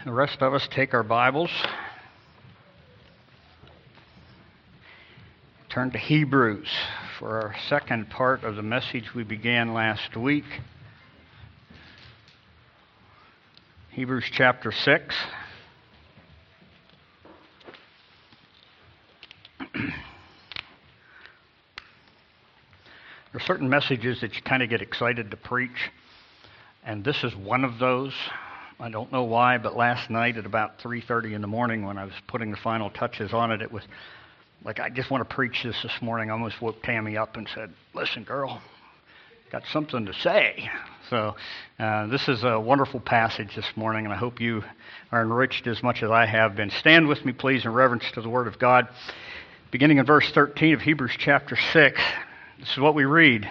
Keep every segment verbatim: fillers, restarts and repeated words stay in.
The rest of us take our Bibles, turn to Hebrews for our second part of the message we began last week. Hebrews chapter six. There are certain messages that you kind of get excited to preach, and this is one of those. I don't know why, but last night at about three thirty in the morning when I was putting the final touches on it, it was like, I just want to preach this this morning. I almost woke Tammy up and said, listen, girl, got something to say. So uh, this is a wonderful passage this morning, and I hope you are enriched as much as I have been. Stand with me, please, in reverence to the Word of God. Beginning in verse thirteen of Hebrews chapter six, this is what we read.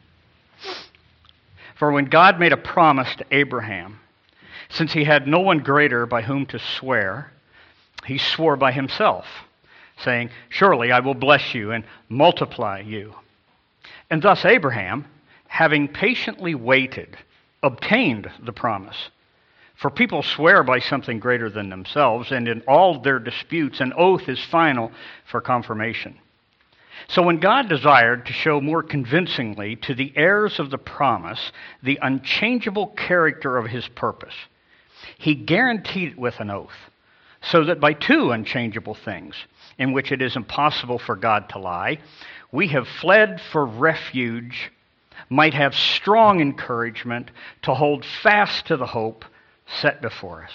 For when God made a promise to Abraham, since he had no one greater by whom to swear, he swore by himself, saying, surely I will bless you and multiply you. And thus Abraham, having patiently waited, obtained the promise. For people swear by something greater than themselves, and in all their disputes an oath is final for confirmation. So when God desired to show more convincingly to the heirs of the promise the unchangeable character of his purpose, he guaranteed it with an oath, so that by two unchangeable things, in which it is impossible for God to lie, we have fled for refuge, might have strong encouragement to hold fast to the hope set before us.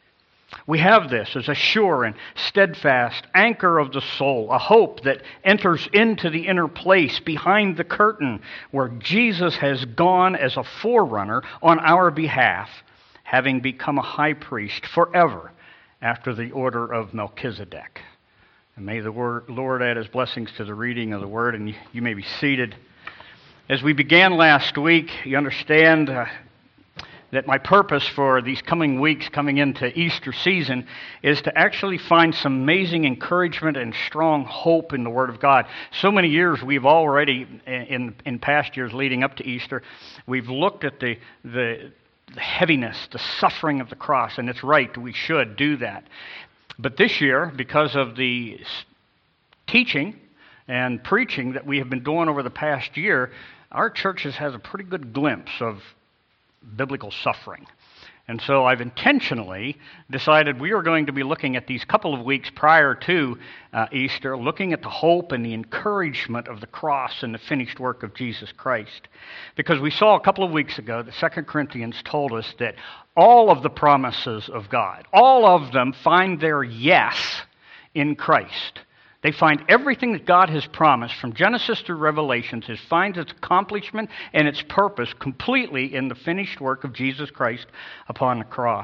We have this as a sure and steadfast anchor of the soul, a hope that enters into the inner place behind the curtain where Jesus has gone as a forerunner on our behalf, having become a high priest forever after the order of Melchizedek. And may the word, Lord add his blessings to the reading of the word, and you, you may be seated. As we began last week, you understand uh, that my purpose for these coming weeks, coming into Easter season, is to actually find some amazing encouragement and strong hope in the Word of God. So many years we've already, in in past years leading up to Easter, we've looked at the the the heaviness, the suffering of the cross, and it's right, we should do that. But this year, because of the teaching and preaching that we have been doing over the past year, our church has had a pretty good glimpse of biblical suffering. And so I've intentionally decided we are going to be looking at these couple of weeks prior to uh, Easter, looking at the hope and the encouragement of the cross and the finished work of Jesus Christ. Because we saw a couple of weeks ago that Second Corinthians told us that all of the promises of God, all of them find their yes in Christ. They find everything that God has promised from Genesis to Revelations, it finds its accomplishment and its purpose completely in the finished work of Jesus Christ upon the cross.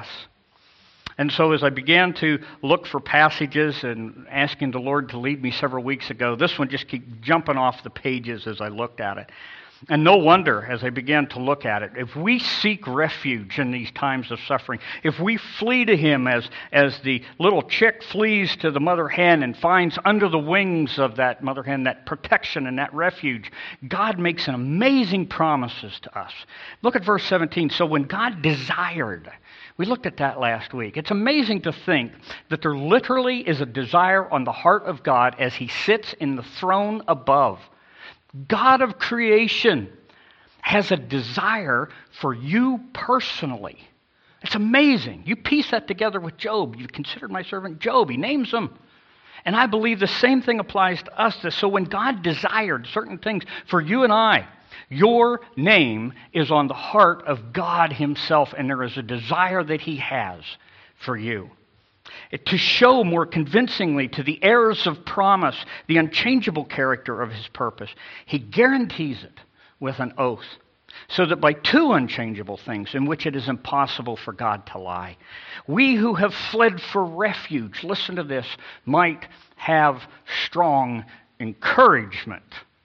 And so as I began to look for passages and asking the Lord to lead me several weeks ago, this one just kept jumping off the pages as I looked at it. And no wonder, as I began to look at it, if we seek refuge in these times of suffering, if we flee to Him as, as the little chick flees to the mother hen and finds under the wings of that mother hen that protection and that refuge, God makes an amazing promises to us. Look at verse seventeen. So when God desired, we looked at that last week. It's amazing to think that there literally is a desire on the heart of God as He sits in the throne above. God of creation has a desire for you personally. It's amazing. You piece that together with Job. You've considered my servant Job. He names them. And I believe the same thing applies to us. So when God desired certain things for you and I, your name is on the heart of God Himself, and there is a desire that He has for you. To show more convincingly to the heirs of promise the unchangeable character of His purpose, He guarantees it with an oath, so that by two unchangeable things in which it is impossible for God to lie, we who have fled for refuge, listen to this, might have strong encouragement.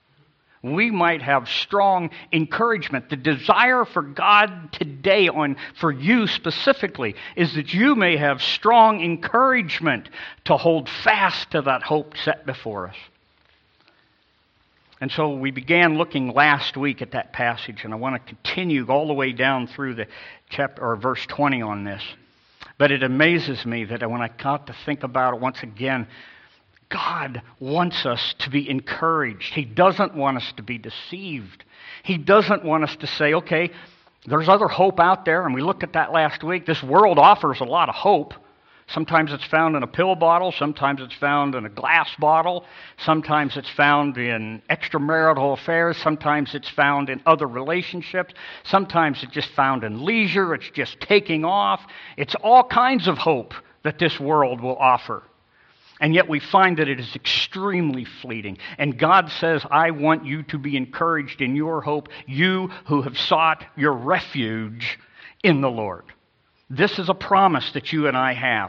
We might have strong encouragement. The desire for God today, on for you specifically, is that you may have strong encouragement to hold fast to that hope set before us. And so we began looking last week at that passage, and I want to continue all the way down through the chapter or verse twenty on this. But it amazes me that when I got to think about it once again, God wants us to be encouraged. He doesn't want us to be deceived. He doesn't want us to say, okay, there's other hope out there, and we looked at that last week. This world offers a lot of hope. Sometimes it's found in a pill bottle. Sometimes it's found in a glass bottle. Sometimes it's found in extramarital affairs. Sometimes it's found in other relationships. Sometimes it's just found in leisure. It's just taking off. It's all kinds of hope that this world will offer. And yet we find that it is extremely fleeting. And God says, I want you to be encouraged in your hope, you who have sought your refuge in the Lord. This is a promise that you and I have.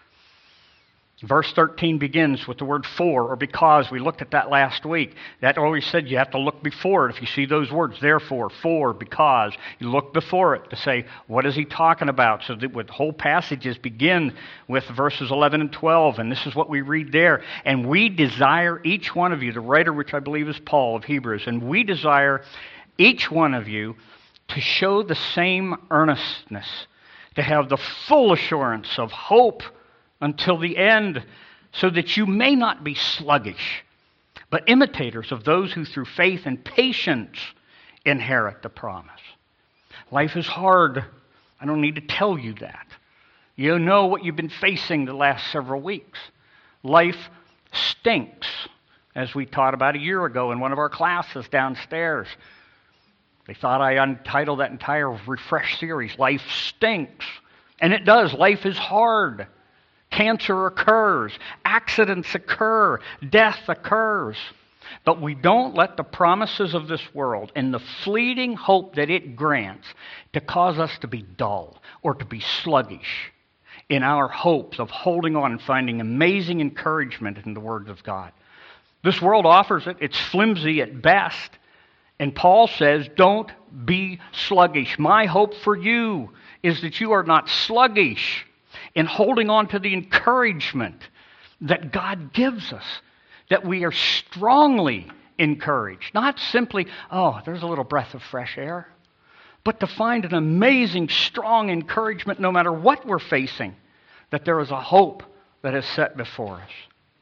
Verse thirteen begins with the word for or because. We looked at that last week. That always said you have to look before it. If you see those words, therefore, for, because, you look before it to say, what is he talking about? So that the whole passages begin with verses eleven and twelve, and this is what we read there. And we desire each one of you, the writer which I believe is Paul of Hebrews, and we desire each one of you to show the same earnestness, to have the full assurance of hope until the end, so that you may not be sluggish, but imitators of those who through faith and patience inherit the promise. Life is hard. I don't need to tell you that. You know what you've been facing the last several weeks. Life stinks, as we taught about a year ago in one of our classes downstairs. They thought I untitled that entire Refresh series, Life Stinks. And it does. Life is hard. Cancer occurs. Accidents occur. Death occurs. But we don't let the promises of this world and the fleeting hope that it grants to cause us to be dull or to be sluggish in our hopes of holding on and finding amazing encouragement in the words of God. This world offers it. It's flimsy at best. And Paul says, don't be sluggish. My hope for you is that you are not sluggish in holding on to the encouragement that God gives us, that we are strongly encouraged. Not simply, oh, there's a little breath of fresh air, but to find an amazing, strong encouragement no matter what we're facing, that there is a hope that is set before us.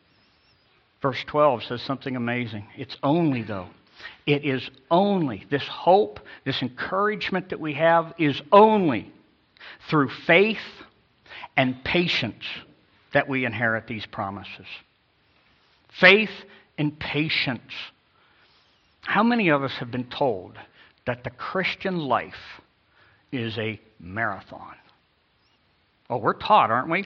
Verse twelve says something amazing. It's only, though, it is only, this hope, this encouragement that we have is only through faith and patience that we inherit these promises. Faith and patience. How many of us have been told that the Christian life is a marathon? Oh, we're taught, aren't we?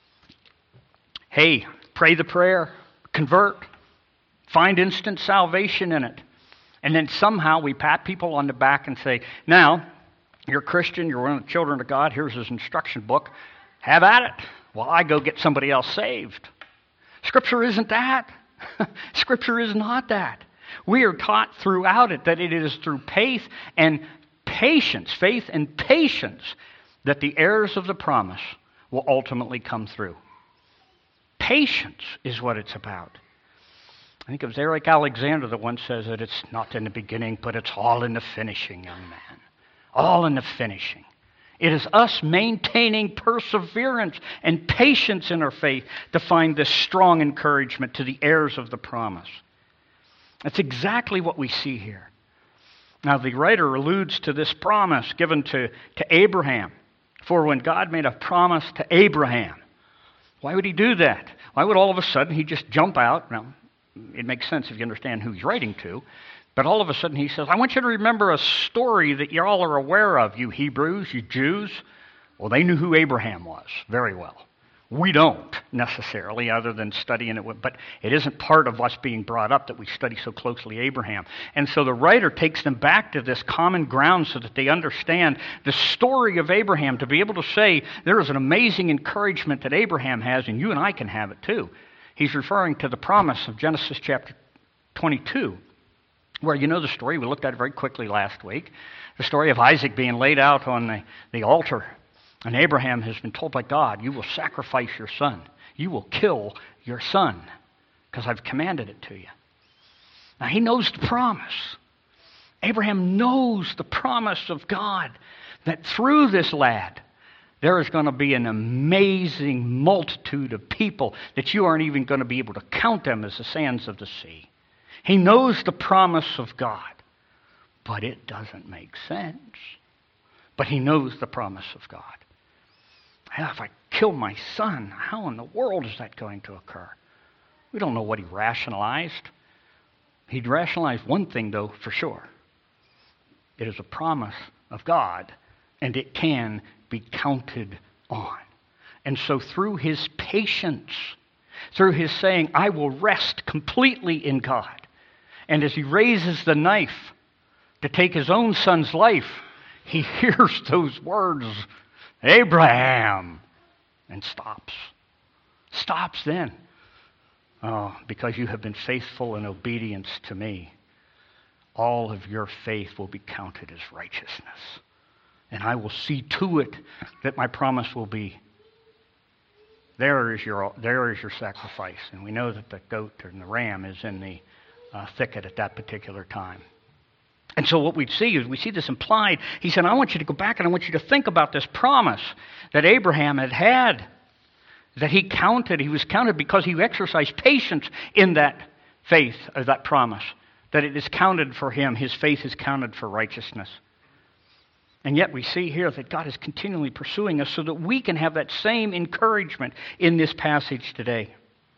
Hey, pray the prayer, convert, find instant salvation in it. And then somehow we pat people on the back and say, now, you're a Christian, you're one of the children of God, here's his instruction book. Have at it. Well, I go get somebody else saved. Scripture isn't that. Scripture is not that. We are taught throughout it that it is through faith and patience, faith and patience, that the heirs of the promise will ultimately come through. Patience is what it's about. I think it was Eric Alexander that once says that it's not in the beginning, but it's all in the finishing, young man. All in the finishing. It is us maintaining perseverance and patience in our faith to find this strong encouragement to the heirs of the promise. That's exactly what we see here. Now, the writer alludes to this promise given to, to Abraham. For when God made a promise to Abraham, why would he do that? Why would all of a sudden he just jump out? Now, it makes sense if you understand who he's writing to. But all of a sudden he says, I want you to remember a story that you all are aware of, you Hebrews, you Jews. Well, they knew who Abraham was very well. We don't necessarily, other than studying it. But it isn't part of us being brought up that we study so closely Abraham. And so the writer takes them back to this common ground so that they understand the story of Abraham, to be able to say there is an amazing encouragement that Abraham has, and you and I can have it too. He's referring to the promise of Genesis chapter twenty-two. Where you know the story, we looked at it very quickly last week, the story of Isaac being laid out on the, the altar. And Abraham has been told by God, you will sacrifice your son. You will kill your son, because I've commanded it to you. Now he knows the promise. Abraham knows the promise of God, that through this lad, There is going to be an amazing multitude of people that you aren't even going to be able to count them as the sands of the sea. He knows the promise of God, but it doesn't make sense. But he knows the promise of God. And if I kill my son, how in the world is that going to occur? We don't know what he rationalized. He'd rationalized one thing, though, for sure. It is a promise of God, and it can be counted on. And so through his patience, through his saying, I will rest completely in God, and as he raises the knife to take his own son's life, he hears those words, Abraham, and stops. Stops then. Oh, because you have been faithful in obedience to me, all of your faith will be counted as righteousness. And I will see to it that my promise will be, there is your, there is your sacrifice. And we know that the goat and the ram is in the uh, thicket at that particular time. And so what we see is we see this implied. He said, I want you to go back and I want you to think about this promise that Abraham had had, that he counted, he was counted because he exercised patience in that faith, or that promise, that it is counted for him, his faith is counted for righteousness. And yet we see here that God is continually pursuing us so that we can have that same encouragement in this passage today.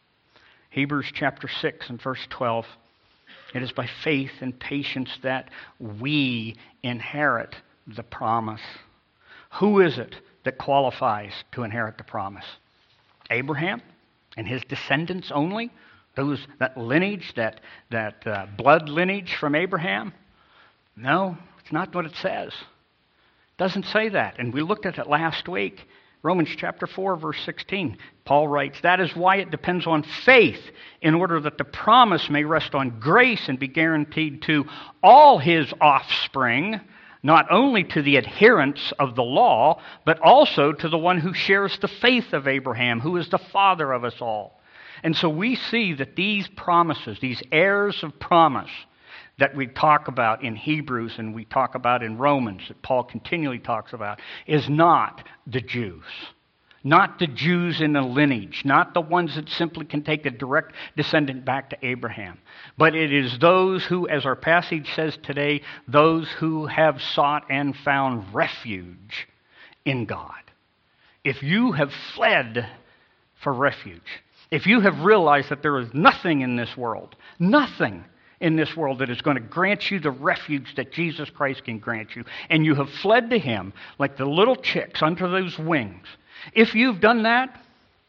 Hebrews chapter six and verse twelve. It is by faith and patience that we inherit the promise. Who is it that qualifies to inherit the promise? Abraham and his descendants only? Those, that lineage, that, that uh, blood lineage from Abraham? No, it's not what it says. Doesn't say that. And we looked at it last week. Romans chapter four, verse sixteen. Paul writes, that is why it depends on faith, in order that the promise may rest on grace and be guaranteed to all his offspring, not only to the adherents of the law, but also to the one who shares the faith of Abraham, who is the father of us all. And so we see that these promises, these heirs of promise, that we talk about in Hebrews and we talk about in Romans, that Paul continually talks about, is not the Jews. Not the Jews in the lineage, not the ones that simply can take a direct descendant back to Abraham. But it is those who, as our passage says today, those who have sought and found refuge in God. If you have fled for refuge, if you have realized that there is nothing in this world, nothing in this world that is going to grant you the refuge that Jesus Christ can grant you, and you have fled to him like the little chicks under those wings, if you've done that,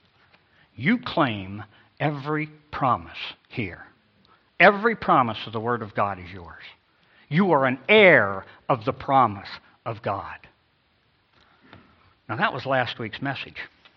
you claim every promise here. Every promise of the Word of God is yours. You are an heir of the promise of God. Now that was last week's message.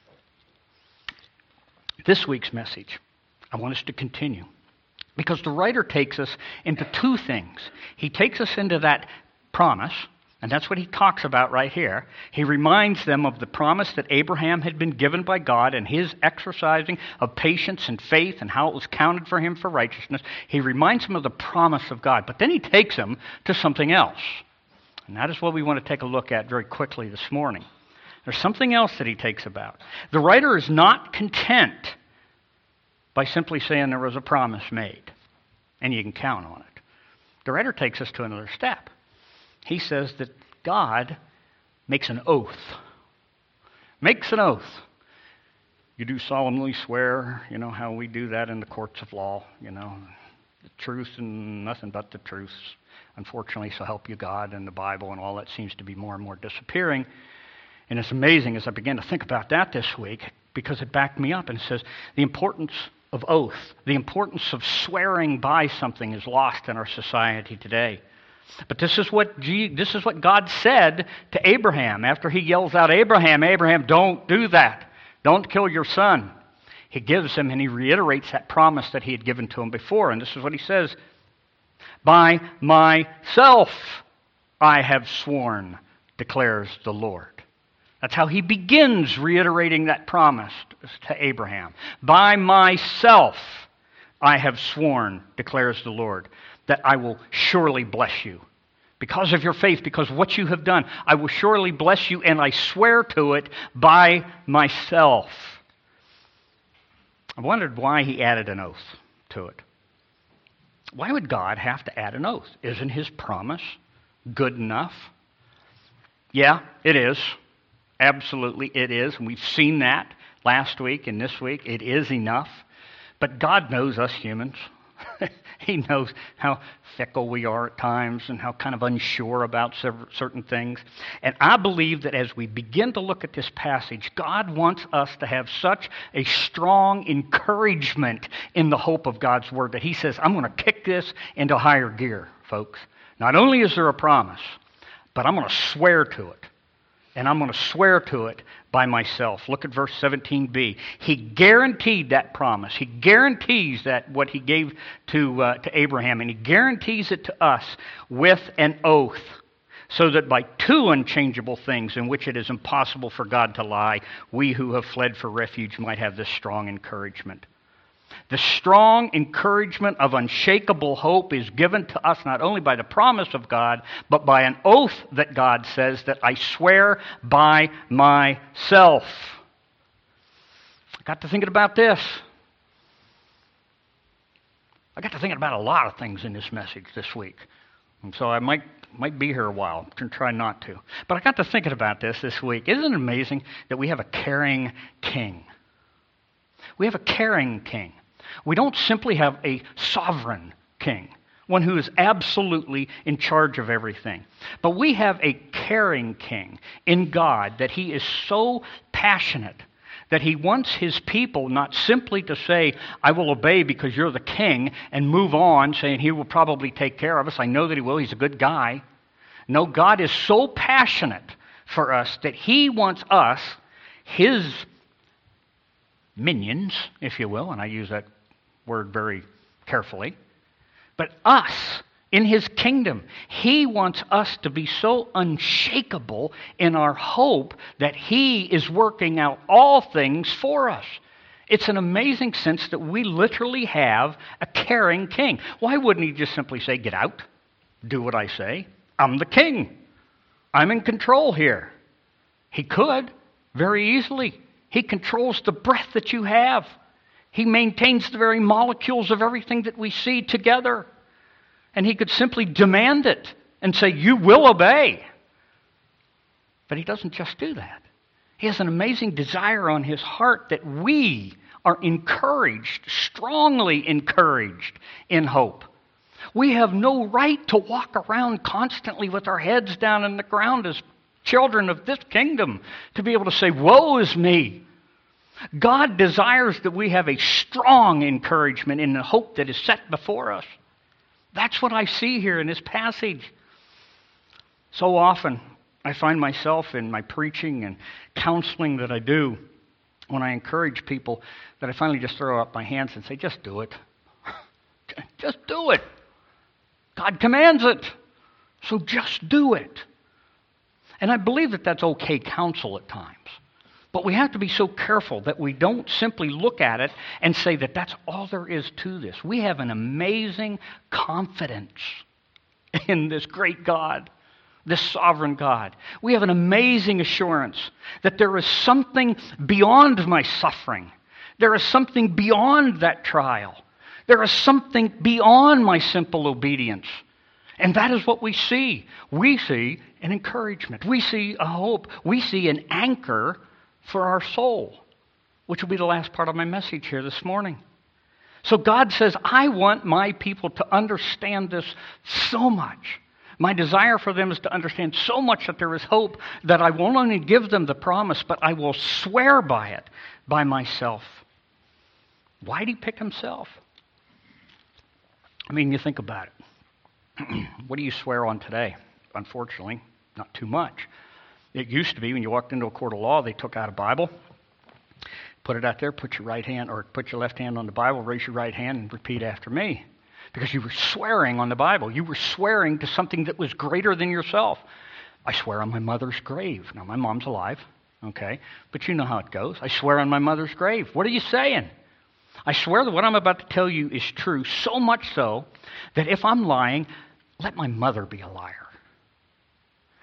This week's message, I want us to continue. Because the writer takes us into two things. He takes us into that promise, and that's what he talks about right here. He reminds them of the promise that Abraham had been given by God and his exercising of patience and faith and how it was counted for him for righteousness. He reminds them of the promise of God, but then he takes them to something else. And that is what we want to take a look at very quickly this morning. There's something else that he takes about. The writer is not content by simply saying there was a promise made, and you can count on it. The writer takes us to another step. He says that God makes an oath. Makes an oath. You do solemnly swear, you know how we do that in the courts of law, you know, the truth and nothing but the truth. Unfortunately, so help you God and the Bible and all that seems to be more and more disappearing. And it's amazing as I began to think about that this week, because it backed me up and it says the importance of oath, the importance of swearing by something is lost in our society today. But this is what G- this is what God said to Abraham after he yells out, Abraham, Abraham, don't do that. Don't kill your son. He gives him and he reiterates that promise that he had given to him before. And this is what he says, by myself I have sworn, declares the Lord. That's how he begins reiterating that promise to Abraham. By myself I have sworn, declares the Lord, that I will surely bless you. Because of your faith, because of what you have done, I will surely bless you, and I swear to it by myself. I wondered why he added an oath to it. Why would God have to add an oath? Isn't his promise good enough? Yeah, it is. Absolutely, it is. And we've seen that last week and this week. It is enough. But God knows us humans. He knows how fickle we are at times and how kind of unsure about certain things. And I believe that as we begin to look at this passage, God wants us to have such a strong encouragement in the hope of God's Word that He says, I'm going to kick this into higher gear, folks. Not only is there a promise, but I'm going to swear to it. And I'm going to swear to it by myself. Look at verse seventeen b. He guaranteed that promise. He guarantees that what he gave to, uh, to Abraham, and he guarantees it to us with an oath, so that by two unchangeable things in which it is impossible for God to lie, we who have fled for refuge might have this strong encouragement. The strong encouragement of unshakable hope is given to us not only by the promise of God, but by an oath that God says that I swear by myself. I got to thinking about this. I got to thinking about a lot of things in this message this week. And so I might might be here a while. I'm going to try not to. But I got to thinking about this this week. Isn't it amazing that we have a caring king? We have a caring king. We don't simply have a sovereign king, one who is absolutely in charge of everything. But we have a caring king in God, that he is so passionate that he wants his people not simply to say, I will obey because you're the king, and move on, saying he will probably take care of us. I know that he will. He's a good guy. No, God is so passionate for us that he wants us, his minions, if you will, and I use that word very carefully, but us in his kingdom, he wants us to be so unshakable in our hope that he is working out all things for us. It's an amazing sense that we literally have a caring king. Why wouldn't he just simply say, get out, do what I say? I'm the king. I'm in control here. He could very easily. He controls the breath that you have. He maintains the very molecules of everything that we see together. And he could simply demand it and say, you will obey. But he doesn't just do that. He has an amazing desire on his heart that we are encouraged, strongly encouraged in hope. We have no right to walk around constantly with our heads down in the ground as children of this kingdom, to be able to say, woe is me. God desires that we have a strong encouragement in the hope that is set before us. That's what I see here in this passage. So often, I find myself in my preaching and counseling that I do, when I encourage people, that I finally just throw up my hands and say, just do it. Just do it. God commands it. So just do it. And I believe that that's okay counsel at times. But we have to be so careful that we don't simply look at it and say that that's all there is to this. We have an amazing confidence in this great God, this sovereign God. We have an amazing assurance that there is something beyond my suffering. There is something beyond that trial. There is something beyond my simple obedience. And that is what we see. We see an encouragement. We see a hope. We see an anchor for our soul, which will be the last part of my message here this morning. So God says, I want my people to understand this so much. My desire for them is to understand so much that there is hope, that I won't only give them the promise, but I will swear by it, by myself. Why did he pick himself? I mean, you think about it. What do you swear on today? Unfortunately, not too much. It used to be when you walked into a court of law, they took out a Bible, put it out there, put your right hand or put your left hand on the Bible, raise your right hand, and repeat after me. Because you were swearing on the Bible. You were swearing to something that was greater than yourself. I swear on my mother's grave. Now, my mom's alive, okay? But you know how it goes. I swear on my mother's grave. What are you saying? I swear that what I'm about to tell you is true, so much so that if I'm lying, let my mother be a liar.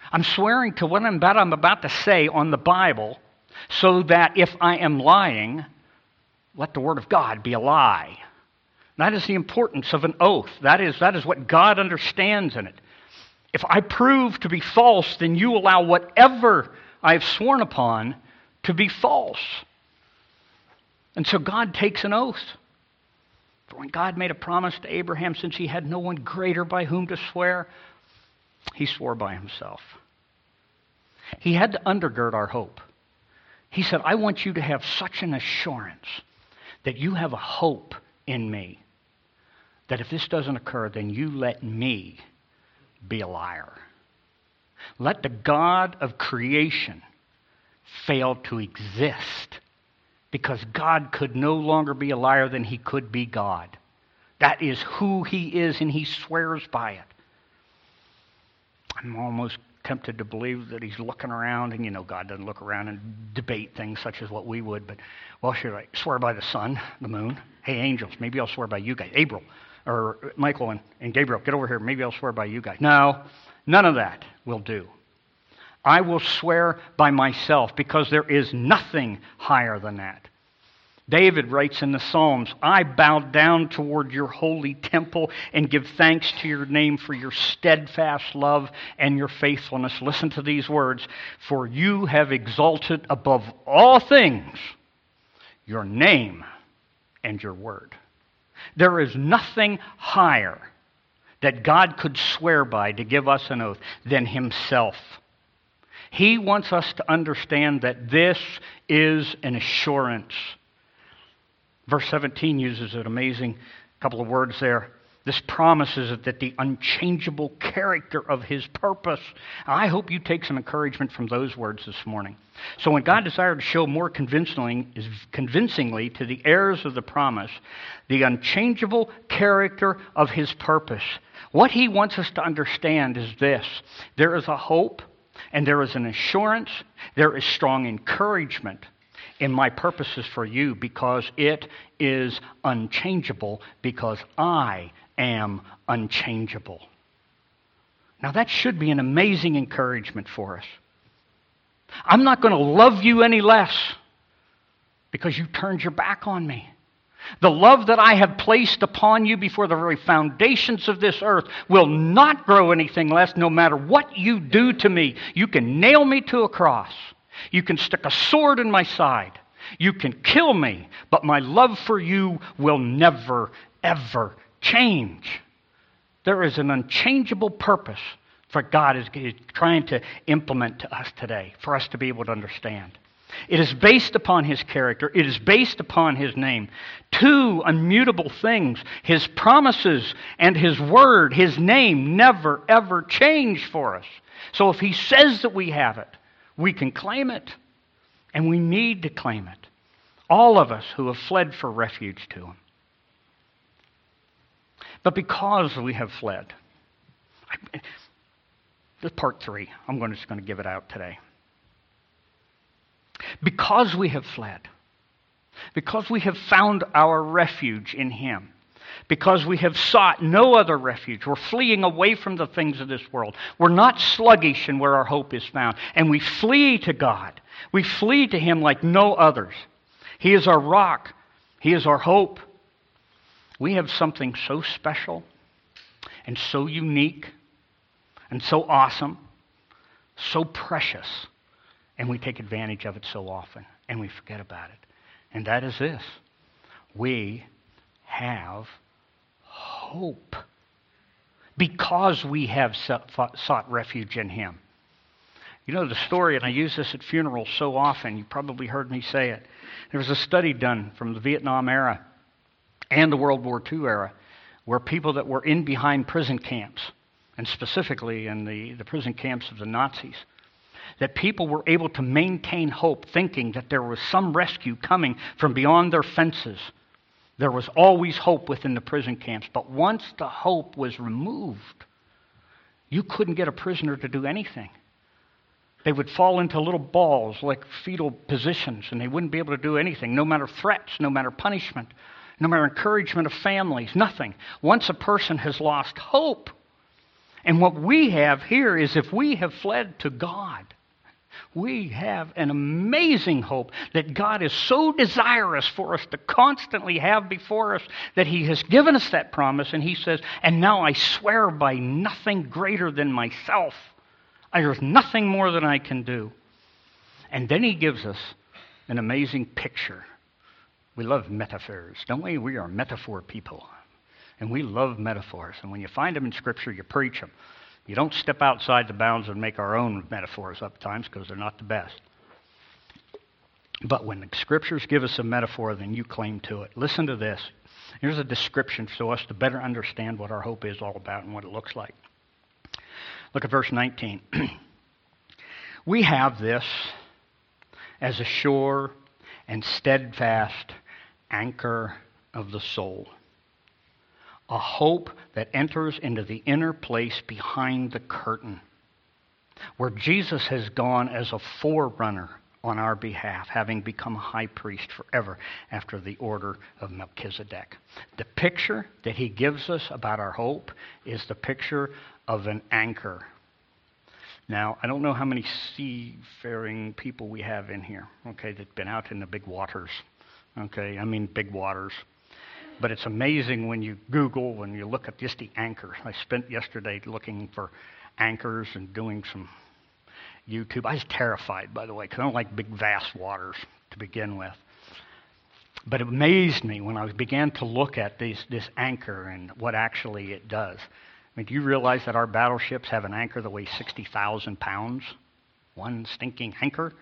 I'm swearing to what I'm about, I'm about to say on the Bible, so that if I am lying, let the Word of God be a lie. That is the importance of an oath. That is, that is what God understands in it. If I prove to be false, then you allow whatever I've sworn upon to be false. And so God takes an oath. For when God made a promise to Abraham, since he had no one greater by whom to swear, he swore by himself. He had to undergird our hope. He said, I want you to have such an assurance that you have a hope in me, that if this doesn't occur, then you let me be a liar. Let the God of creation fail to exist, because God could no longer be a liar than he could be God. That is who he is, and he swears by it. I'm almost tempted to believe that he's looking around, and you know God doesn't look around and debate things such as what we would, but, well, should I swear by the sun, the moon? Hey, angels, maybe I'll swear by you guys. Gabriel, or Michael and, and Gabriel, get over here. Maybe I'll swear by you guys. No, none of that will do. I will swear by myself, because there is nothing higher than that. David writes in the Psalms, I bow down toward your holy temple and give thanks to your name for your steadfast love and your faithfulness. Listen to these words. For you have exalted above all things your name and your word. There is nothing higher that God could swear by to give us an oath than himself. He wants us to understand that this is an assurance. Verse seventeen uses an amazing couple of words there. This promises that the unchangeable character of his purpose. I hope you take some encouragement from those words this morning. So when God desired to show more convincingly, convincingly to the heirs of the promise the unchangeable character of his purpose, what he wants us to understand is this. There is a hope, and there is an assurance, there is strong encouragement in my purposes for you, because it is unchangeable, because I am unchangeable. Now that should be an amazing encouragement for us. I'm not going to love you any less because you turned your back on me. The love that I have placed upon you before the very foundations of this earth will not grow anything less, no matter what you do to me. You can nail me to a cross. You can stick a sword in my side. You can kill me, but my love for you will never, ever change. There is an unchangeable purpose for God is trying to implement to us today, for us to be able to understand. It is based upon his character. It is based upon his name. Two immutable things, his promises and his word, his name, never, ever change for us. So if he says that we have it, we can claim it, and we need to claim it. All of us who have fled for refuge to him. But because we have fled, this is part three. I'm going to, just going to give it out today. Because we have fled, because we have found our refuge in him, because we have sought no other refuge, we're fleeing away from the things of this world. We're not sluggish in where our hope is found, and we flee to God. We flee to him like no others. He is our rock. He is our hope. We have something so special and so unique and so awesome, so precious, and we take advantage of it so often, and we forget about it. And that is this. We have hope because we have sought refuge in him. You know the story, and I use this at funerals so often, you probably heard me say it. There was a study done from the Vietnam era and the World War Two era where people that were in behind prison camps, and specifically in the, the prison camps of the Nazis, that people were able to maintain hope, thinking that there was some rescue coming from beyond their fences. There was always hope within the prison camps, but once the hope was removed, you couldn't get a prisoner to do anything. They would fall into little balls like fetal positions, and they wouldn't be able to do anything, no matter threats, no matter punishment, no matter encouragement of families, nothing. Once a person has lost hope, And what we have here is if we have fled to God, we have an amazing hope that God is so desirous for us to constantly have before us that He has given us that promise, and He says, and now I swear by nothing greater than myself. There's nothing more that I can do. And then He gives us an amazing picture. We love metaphors, don't we? We are metaphor people. And we love metaphors. And when you find them in Scripture, you preach them. You don't step outside the bounds and make our own metaphors up times because they're not the best. But when the Scriptures give us a metaphor, then you claim to it. Listen to this. Here's a description so us to better understand what our hope is all about and what it looks like. Look at verse nineteen. We have this as a sure and steadfast anchor of the soul. A hope that enters into the inner place behind the curtain, where Jesus has gone as a forerunner on our behalf, having become a high priest forever after the order of Melchizedek. The picture that he gives us about our hope is the picture of an anchor. Now, I don't know how many seafaring people we have in here, okay, that've been out in the big waters, okay, I mean big waters. But it's amazing when you Google, when you look at just the anchor. I spent yesterday looking for anchors and doing some YouTube. I was terrified, by the way, because I don't like big, vast waters to begin with. But it amazed me when I began to look at these, this anchor and what actually it does. I mean, do you realize that our battleships have an anchor that weighs sixty thousand pounds? One stinking anchor?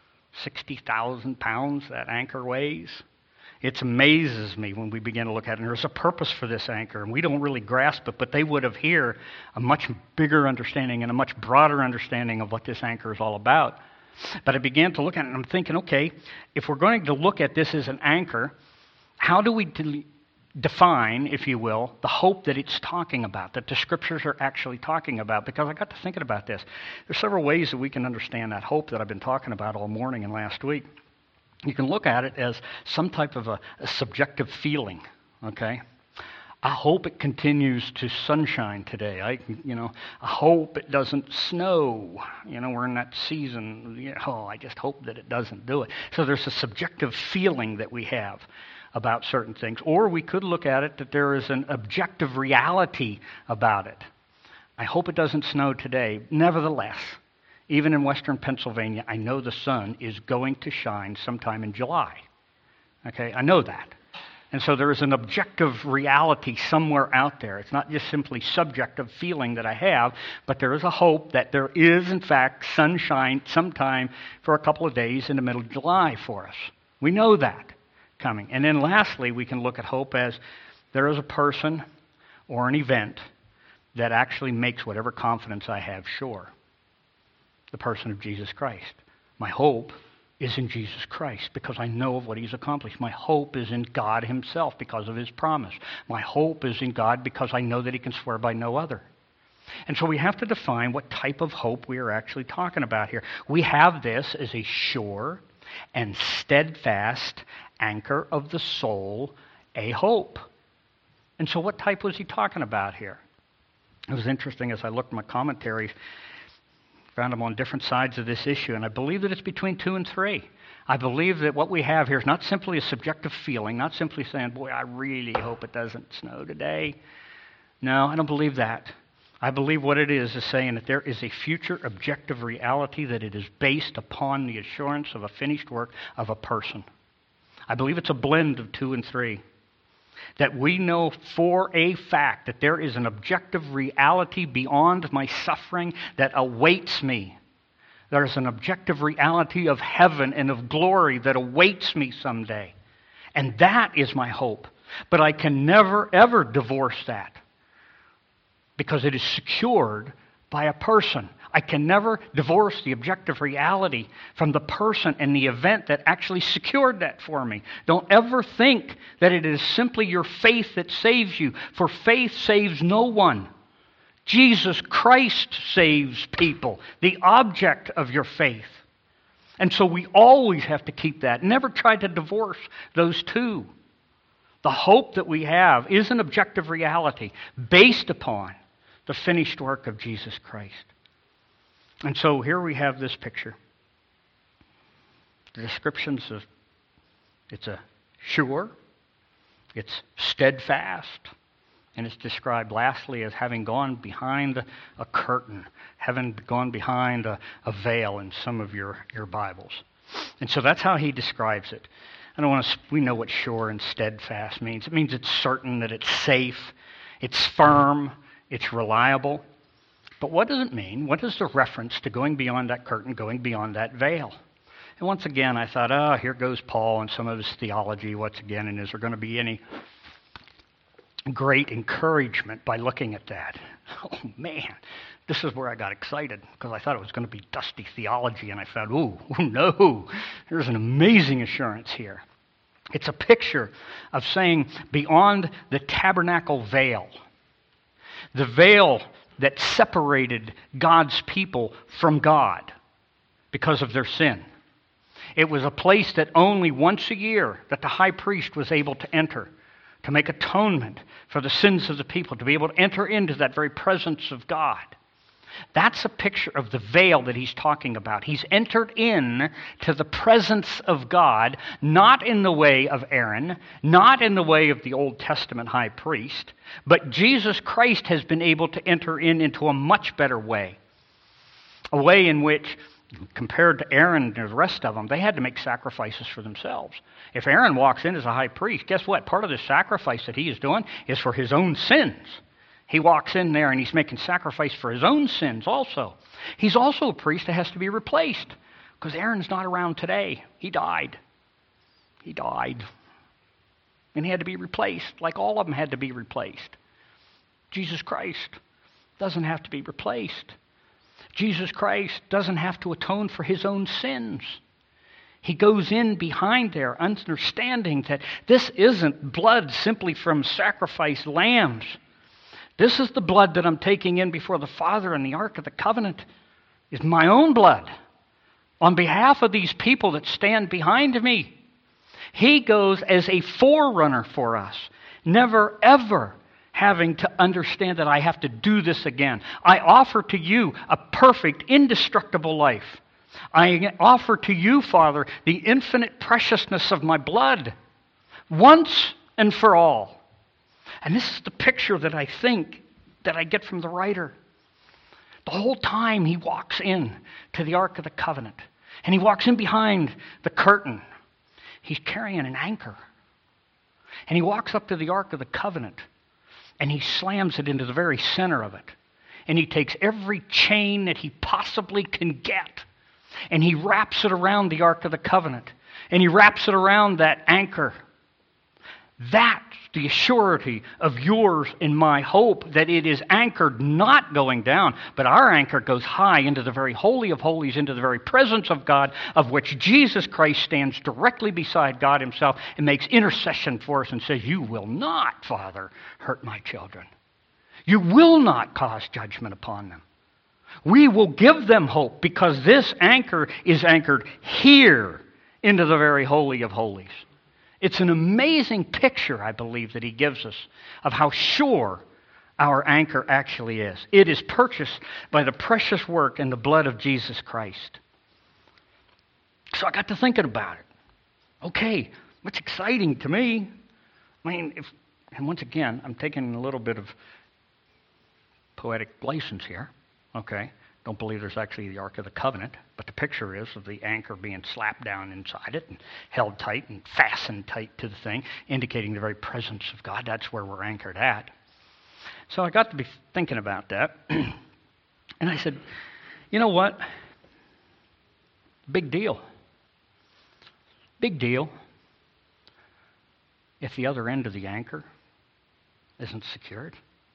sixty thousand pounds that anchor weighs? It amazes me when we begin to look at it. And there's a purpose for this anchor, and we don't really grasp it, but they would have here a much bigger understanding and a much broader understanding of what this anchor is all about. But I began to look at it, and I'm thinking, okay, if we're going to look at this as an anchor, how do we de- define, if you will, the hope that it's talking about, that the Scriptures are actually talking about? Because I got to thinking about this. There's several ways that we can understand that hope that I've been talking about all morning and last week. You can look at it as some type of a, a subjective feeling, okay? I hope it continues to sunshine today. I, you know, I hope it doesn't snow. You know, we're in that season. You know, oh, I just hope that it doesn't do it. So there's a subjective feeling that we have about certain things. Or we could look at it that there is an objective reality about it. I hope it doesn't snow today. Nevertheless, even in western Pennsylvania, I know the sun is going to shine sometime in July. Okay, I know that. And so there is an objective reality somewhere out there. It's not just simply subjective feeling that I have, but there is a hope that there is, in fact, sunshine sometime for a couple of days in the middle of July for us. We know that coming. And then lastly, we can look at hope as there is a person or an event that actually makes whatever confidence I have sure. The person of Jesus Christ. My hope is in Jesus Christ because I know of what He's accomplished. My hope is in God Himself because of His promise. My hope is in God because I know that He can swear by no other. And so we have to define what type of hope we are actually talking about here. We have this as a sure and steadfast anchor of the soul, a hope. And so what type was he talking about here? It was interesting as I looked at my commentaries. Found them on different sides of this issue, and I believe that it's between two and three. I believe that what we have here is not simply a subjective feeling, not simply saying, boy, I really hope it doesn't snow today. No, I don't believe that. I believe what it is is saying that there is a future objective reality that it is based upon the assurance of a finished work of a person. I believe it's a blend of two and three. That we know for a fact that there is an objective reality beyond my suffering that awaits me. There's an objective reality of heaven and of glory that awaits me someday. And that is my hope. But I can never, ever divorce that because it is secured by a person. I can never divorce the objective reality from the person and the event that actually secured that for me. Don't ever think that it is simply your faith that saves you, for faith saves no one. Jesus Christ saves people, the object of your faith. And so we always have to keep that. Never try to divorce those two. The hope that we have is an objective reality based upon the finished work of Jesus Christ. And so here we have this picture. The descriptions of it's a sure, it's steadfast, and it's described lastly as having gone behind a curtain, having gone behind a, a veil in some of your, your Bibles. And so that's how he describes it. I don't want to, we know what sure and steadfast means. It means it's certain, that it's safe, it's firm, it's reliable. But what does it mean? What is the reference to going beyond that curtain, going beyond that veil? And once again, I thought, oh, here goes Paul and some of his theology once again, and is there going to be any great encouragement by looking at that? Oh, man, this is where I got excited, because I thought it was going to be dusty theology, and I thought, ooh, ooh, no, there's an amazing assurance here. It's a picture of saying beyond the tabernacle veil, the veil that separated God's people from God because of their sin. It was a place that only once a year that the high priest was able to enter to make atonement for the sins of the people, to be able to enter into that very presence of God. That's a picture of the veil that he's talking about. He's entered in to the presence of God, not in the way of Aaron, not in the way of the Old Testament high priest, but Jesus Christ has been able to enter in into a much better way. A way in which, compared to Aaron and the rest of them, they had to make sacrifices for themselves. If Aaron walks in as a high priest, guess what? Part of the sacrifice that he is doing is for his own sins. He walks in there and he's making sacrifice for his own sins also. He's also a priest that has to be replaced, because Aaron's not around today. He died. He died. And he had to be replaced, like all of them had to be replaced. Jesus Christ doesn't have to be replaced. Jesus Christ doesn't have to atone for his own sins. He goes in behind there, understanding that this isn't blood simply from sacrificed lambs. This is the blood that I'm taking in before the Father in the Ark of the Covenant. Is my own blood on behalf of these people that stand behind me. He goes as a forerunner for us, never ever having to understand that I have to do this again. I offer to you a perfect, indestructible life. I offer to you, Father, the infinite preciousness of my blood, once and for all. And this is the picture that I think that I get from the writer. The whole time he walks in to the Ark of the Covenant, and he walks in behind the curtain, he's carrying an anchor. And he walks up to the Ark of the Covenant, and he slams it into the very center of it. And he takes every chain that he possibly can get, and he wraps it around the Ark of the Covenant. And he wraps it around that anchor. That's the surety of yours and my hope, that it is anchored, not going down, but our anchor goes high into the very holy of holies, into the very presence of God, of which Jesus Christ stands directly beside God himself and makes intercession for us and says, you will not, Father, hurt my children. You will not cause judgment upon them. We will give them hope, because this anchor is anchored here into the very holy of holies. It's an amazing picture, I believe, that he gives us of how sure our anchor actually is. It is purchased by the precious work and the blood of Jesus Christ. So I got to thinking about it. Okay, what's exciting to me? I mean, if, and once again, I'm taking a little bit of poetic license here. Okay, don't believe there's actually the Ark of the Covenant, but the picture is of the anchor being slapped down inside it and held tight and fastened tight to the thing, indicating the very presence of God. That's where we're anchored at. So I got to be thinking about that, and I said, you know what? Big deal. Big deal if the other end of the anchor isn't secured.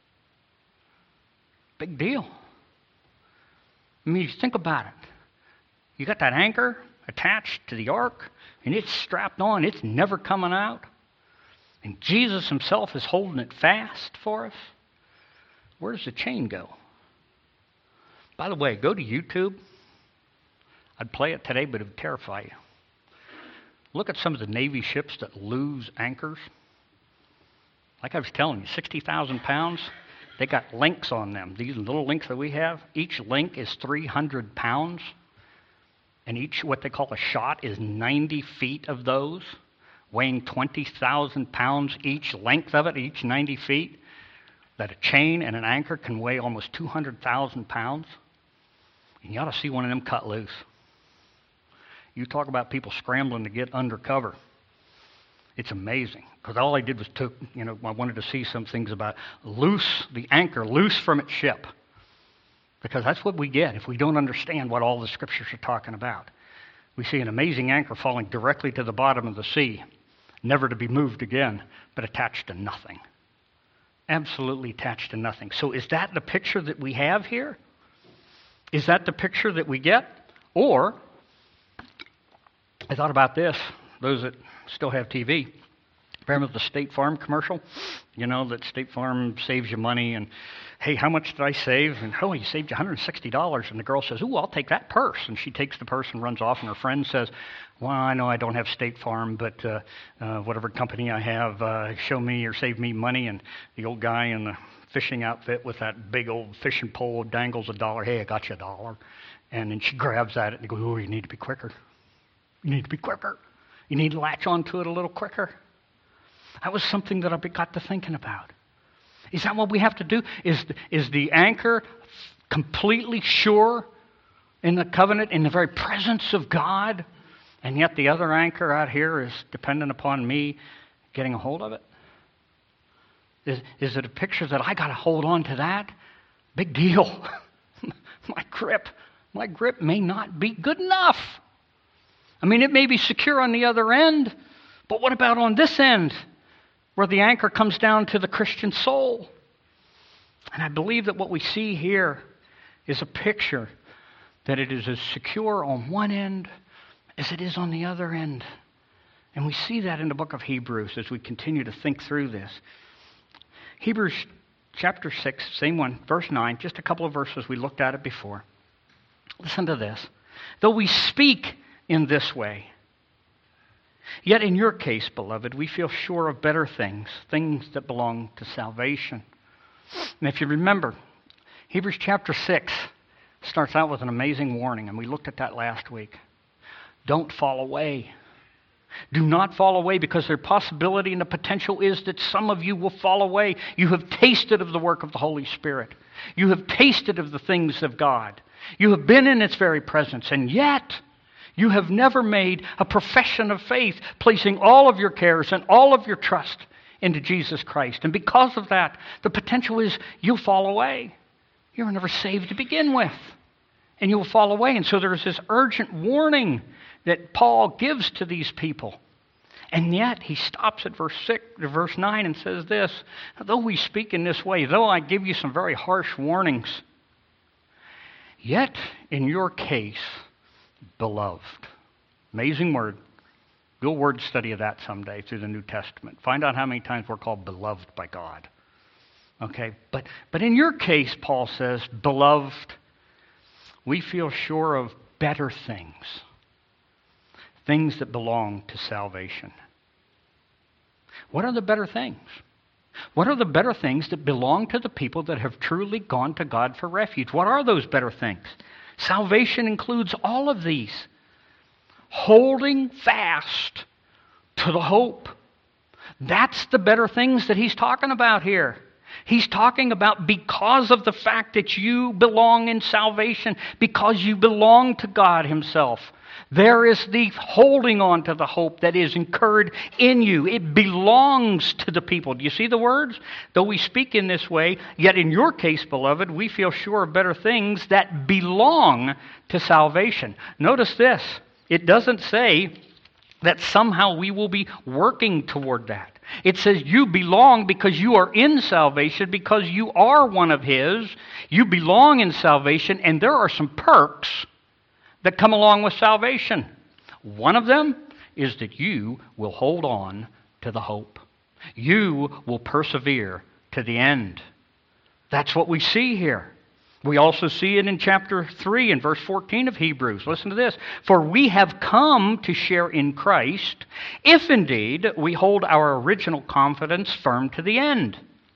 Big deal. I mean, think about it. You got that anchor attached to the ark, and it's strapped on. It's never coming out. And Jesus himself is holding it fast for us. Where does the chain go? By the way, go to YouTube. I'd play it today, but it would terrify you. Look at some of the Navy ships that lose anchors. Like I was telling you, sixty thousand pounds. They got links on them. These little links that we have, each link is three hundred pounds. And each, what they call a shot, is ninety feet of those, weighing twenty thousand pounds each length of it, each ninety feet. That a chain and an anchor can weigh almost two hundred thousand pounds. And you ought to see one of them cut loose. You talk about people scrambling to get under cover. It's amazing. Because all I did was took, you know, I wanted to see some things about loose, the anchor, loose from its ship. Because that's what we get if we don't understand what all the scriptures are talking about. We see an amazing anchor falling directly to the bottom of the sea, never to be moved again, but attached to nothing. Absolutely attached to nothing. So is that the picture that we have here? Is that the picture that we get? Or, I thought about this, those that still have T V. Remember the State Farm commercial? You know, that State Farm saves you money and, hey, how much did I save? And, oh, you saved you one hundred sixty dollars. And the girl says, ooh, I'll take that purse. And she takes the purse and runs off. And her friend says, well, I know I don't have State Farm, but uh, uh, whatever company I have, uh, show me or save me money. And the old guy in the fishing outfit with that big old fishing pole dangles a dollar. Hey, I got you a dollar. And then she grabs at it and goes, oh, you need to be quicker. You need to be quicker. You need to latch onto it a little quicker. That was something that I got to thinking about. Is that what we have to do? Is the, is the anchor completely sure in the covenant, in the very presence of God, and yet the other anchor out here is dependent upon me getting a hold of it? Is, is it a picture that I got to hold on to that? Big deal. my grip, my grip may not be good enough. I mean, it may be secure on the other end, but what about on this end, where the anchor comes down to the Christian soul? And I believe that what we see here is a picture that it is as secure on one end as it is on the other end. And we see that in the book of Hebrews as we continue to think through this. Hebrews chapter six, same one, verse nine, just a couple of verses. We looked at it before. Listen to this. Though we speak in this way, yet in your case, beloved, we feel sure of better things, things that belong to salvation. And if you remember, Hebrews chapter six starts out with an amazing warning, and we looked at that last week. Don't fall away. Do not fall away, because the possibility and the potential is that some of you will fall away. You have tasted of the work of the Holy Spirit. You have tasted of the things of God. You have been in its very presence, and yet you have never made a profession of faith, placing all of your cares and all of your trust into Jesus Christ. And because of that, the potential is you'll fall away. You were never saved to begin with, and you will fall away. And so there's this urgent warning that Paul gives to these people. And yet he stops at verse six, verse nine and says this, though we speak in this way, though I give you some very harsh warnings, yet in your case, beloved. Amazing word. Do a word study of that someday through the New Testament. Find out how many times we're called beloved by God. Okay, but, but in your case, Paul says, beloved, we feel sure of better things. Things that belong to salvation. What are the better things? What are the better things that belong to the people that have truly gone to God for refuge? What are those better things? Salvation includes all of these. Holding fast to the hope. That's the better things that he's talking about here. He's talking about because of the fact that you belong in salvation, because you belong to God himself. There is the holding on to the hope that is incurred in you. It belongs to the people. Do you see the words? Though we speak in this way, yet in your case, beloved, we feel sure of better things that belong to salvation. Notice this. It doesn't say that somehow we will be working toward that. It says you belong because you are in salvation, because you are one of his. You belong in salvation, and there are some perks that come along with salvation. One of them is that you will hold on to the hope. You will persevere to the end. That's what we see here. We also see it in chapter three and verse fourteen of Hebrews. Listen to this. For we have come to share in Christ, if indeed we hold our original confidence firm to the end.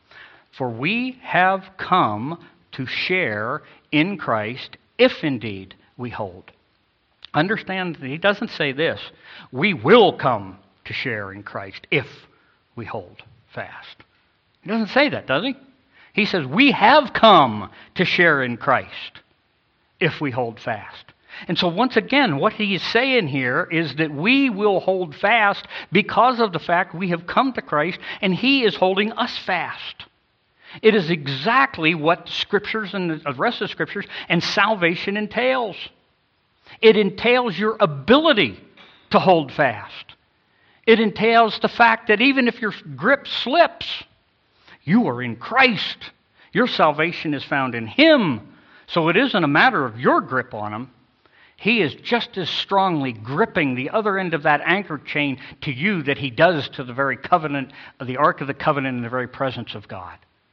For we have come to share in Christ, if indeed we hold. Understand that he doesn't say this. We will come to share in Christ if we hold fast. He doesn't say that, does he? He says we have come to share in Christ if we hold fast. And so once again, what he is saying here is that we will hold fast because of the fact we have come to Christ and he is holding us fast. It is exactly what the Scriptures and the rest of the Scriptures and salvation entails. It entails your ability to hold fast. It entails the fact that even if your grip slips, you are in Christ. Your salvation is found in him. So it isn't a matter of your grip on him. He is just as strongly gripping the other end of that anchor chain to you that he does to the very covenant, the Ark of the Covenant in the very presence of God.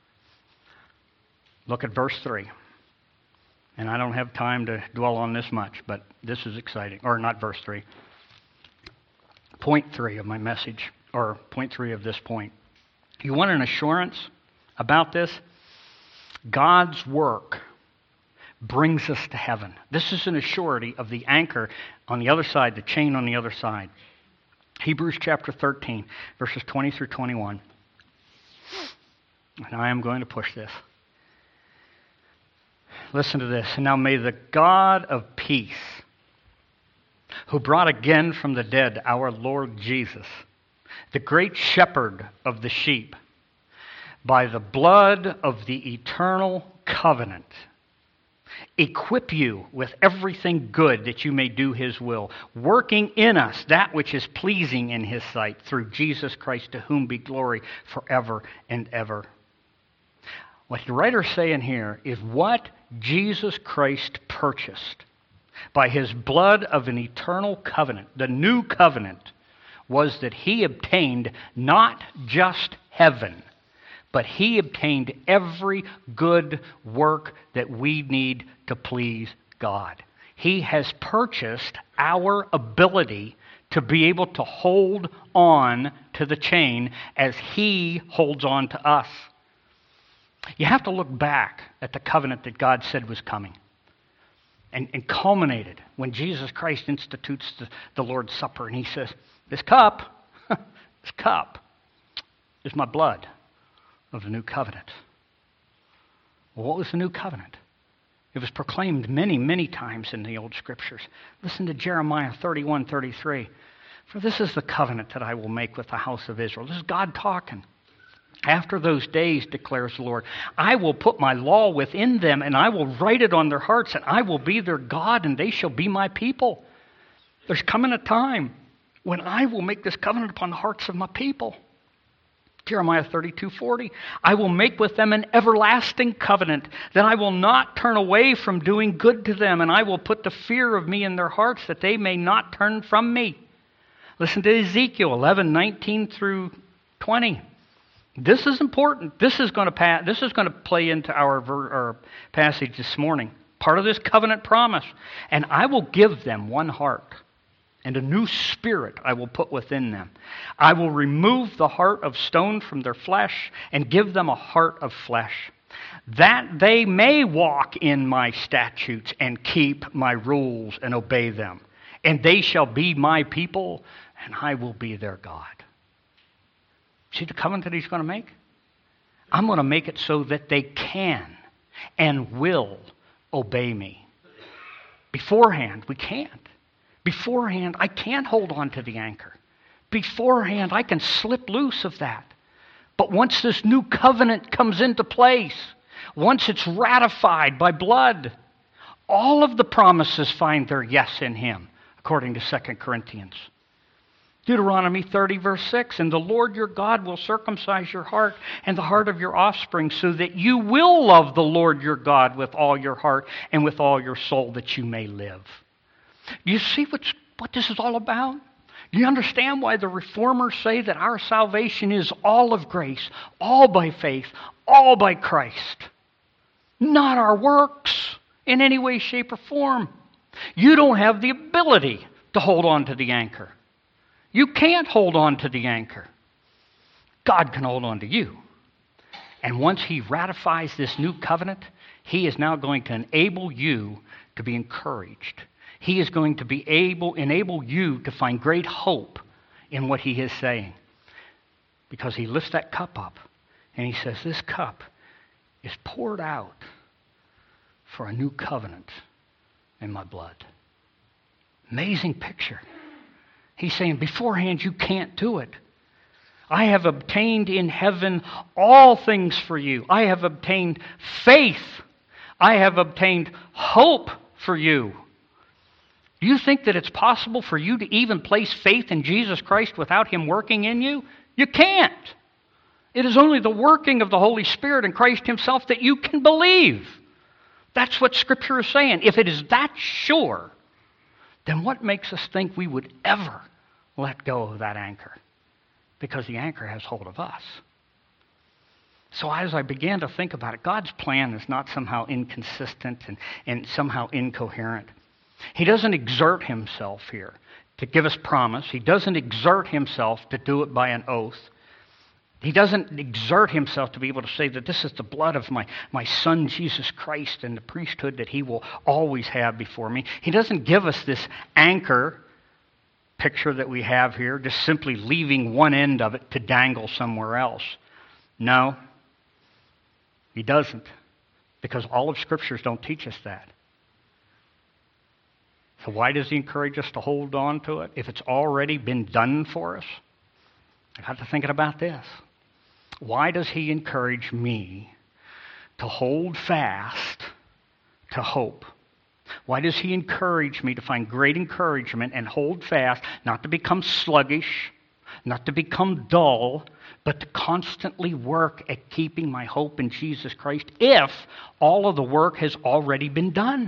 Look at verse three. And I don't have time to dwell on this much, but this is exciting. Or not verse three. Point three of my message, or point three of this point. You want an assurance about this? God's work brings us to heaven. This is an assurity of the anchor on the other side, the chain on the other side. Hebrews chapter thirteen, verses twenty through twenty-one. And I am going to push this. Listen to this. And now may the God of peace, who brought again from the dead our Lord Jesus, the great shepherd of the sheep, by the blood of the eternal covenant, equip you with everything good that you may do his will, working in us that which is pleasing in his sight, through Jesus Christ, to whom be glory forever and ever. What the writer's saying here is what Jesus Christ purchased by his blood of an eternal covenant, the new covenant, was that he obtained not just heaven, but he obtained every good work that we need to please God. He has purchased our ability to be able to hold on to the chain as he holds on to us. You have to look back at the covenant that God said was coming and, and culminated when Jesus Christ institutes the, the Lord's Supper and he says, this cup, this cup is my blood of the new covenant. Well, what was the new covenant? It was proclaimed many, many times in the old scriptures. Listen to Jeremiah thirty-one thirty-three. For this is the covenant that I will make with the house of Israel. This is God talking. After those days, declares the Lord, I will put my law within them, and I will write it on their hearts, and I will be their God, and they shall be my people. There's coming a time when I will make this covenant upon the hearts of my people. Jeremiah thirty-two forty, I will make with them an everlasting covenant, that I will not turn away from doing good to them, and I will put the fear of me in their hearts, that they may not turn from me. Listen to Ezekiel eleven nineteen through twenty. This is important. This is going to pa- This is going to play into our, ver- our passage this morning. Part of this covenant promise. And I will give them one heart, and a new spirit I will put within them. I will remove the heart of stone from their flesh, and give them a heart of flesh, that they may walk in my statutes and keep my rules and obey them. And they shall be my people, and I will be their God. See the covenant that he's going to make? I'm going to make it so that they can and will obey me. Beforehand, we can't. Beforehand, I can't hold on to the anchor. Beforehand, I can slip loose of that. But once this new covenant comes into place, once it's ratified by blood, all of the promises find their yes in him, according to Second Corinthians. Deuteronomy thirty, verse six, and the Lord your God will circumcise your heart and the heart of your offspring, so that you will love the Lord your God with all your heart and with all your soul, that you may live. You see what's, what this is all about? Do you understand why the reformers say that our salvation is all of grace, all by faith, all by Christ? Not our works in any way, shape, or form. You don't have the ability to hold on to the anchor. You can't hold on to the anchor. God can hold on to you. And once he ratifies this new covenant, he is now going to enable you to be encouraged. He is going to be able, enable you to find great hope in what he is saying. Because he lifts that cup up and he says, this cup is poured out for a new covenant in my blood. Amazing picture. He's saying, beforehand, you can't do it. I have obtained in heaven all things for you. I have obtained faith. I have obtained hope for you. Do you think that it's possible for you to even place faith in Jesus Christ without him working in you? You can't. It is only the working of the Holy Spirit and Christ himself that you can believe. That's what Scripture is saying. If it is that sure, then what makes us think we would ever let go of that anchor? Because the anchor has hold of us. So as I began to think about it, God's plan is not somehow inconsistent and, and somehow incoherent. He doesn't exert himself here to give us promise. He doesn't exert himself to do it by an oath. He doesn't exert himself to be able to say that this is the blood of my, my Son, Jesus Christ, and the priesthood that he will always have before me. He doesn't give us this anchor picture that we have here, just simply leaving one end of it to dangle somewhere else. No, he doesn't, because all of Scriptures don't teach us that. So why does he encourage us to hold on to it if it's already been done for us? I got to thinking about this. Why does he encourage me to hold fast to hope? Why does he encourage me to find great encouragement and hold fast, not to become sluggish, not to become dull, but to constantly work at keeping my hope in Jesus Christ if all of the work has already been done?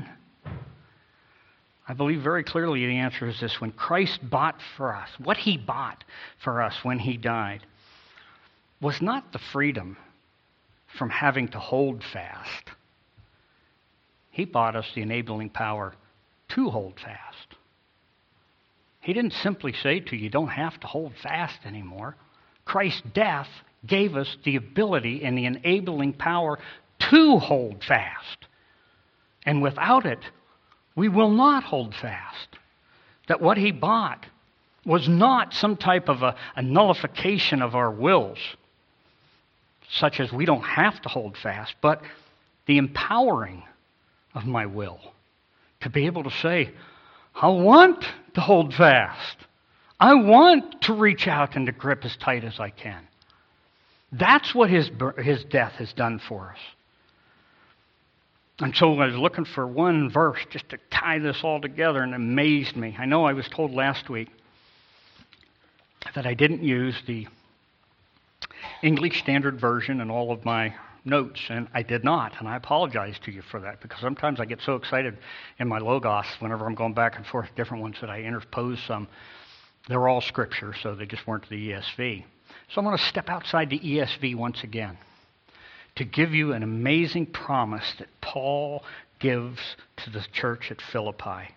I believe very clearly the answer is this. When Christ bought for us, what he bought for us when he died was not the freedom from having to hold fast. He bought us the enabling power to hold fast. He didn't simply say to you, you don't have to hold fast anymore. Christ's death gave us the ability and the enabling power to hold fast. And without it, we will not hold fast. That what he bought was not some type of a, a nullification of our wills, such as we don't have to hold fast, but the empowering of my will to be able to say, I want to hold fast. I want to reach out and to grip as tight as I can. That's what his, his death has done for us. And so I was looking for one verse just to tie this all together, and it amazed me. I know I was told last week that I didn't use the English Standard Version in all of my notes, and I did not, and I apologize to you for that, because sometimes I get so excited in my Logos whenever I'm going back and forth different ones that I interpose some. They're all Scripture, so they just weren't the E S V. So I'm going to step outside the E S V once again to give you an amazing promise that Paul gives to the church at Philippi.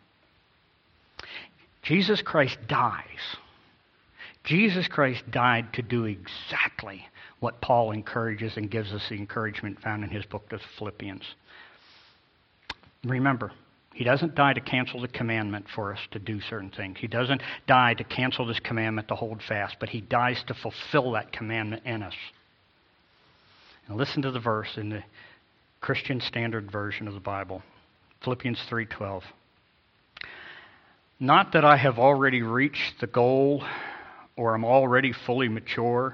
Jesus Christ dies. Jesus Christ died to do exactly what Paul encourages and gives us the encouragement found in his book, the Philippians. Remember, he doesn't die to cancel the commandment for us to do certain things. He doesn't die to cancel this commandment to hold fast, but he dies to fulfill that commandment in us. Now listen to the verse in the Christian Standard Version of the Bible, Philippians three twelve. Not that I have already reached the goal or am already fully mature,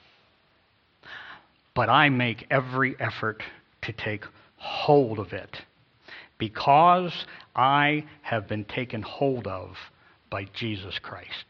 but I make every effort to take hold of it, because I have been taken hold of by Jesus Christ.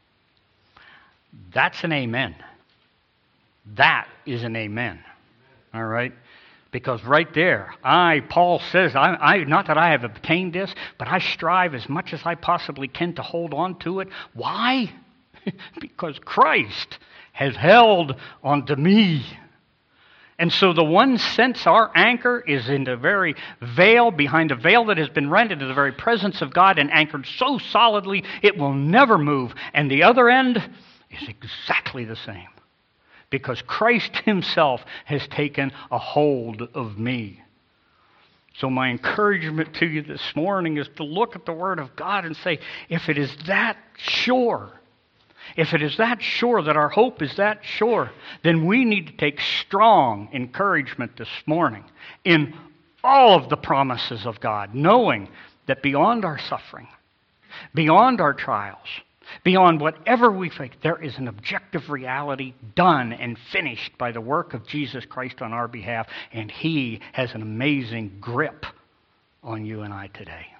That's an amen. That is an amen. All right? Because right there, I, Paul says, I, I, not that I have obtained this, but I strive as much as I possibly can to hold on to it. Why? Because Christ has held onto me. And so the one sense our anchor is in the very veil, behind a veil that has been rent into the very presence of God and anchored so solidly it will never move. And the other end is exactly the same. because Christ himself has taken a hold of me. So my encouragement to you this morning is to look at the Word of God and say, if it is that sure, if it is that sure that our hope is that sure, then we need to take strong encouragement this morning in all of the promises of God, knowing that beyond our suffering, beyond our trials, beyond whatever we face, there is an objective reality done and finished by the work of Jesus Christ on our behalf, and He has an amazing grip on you and I today.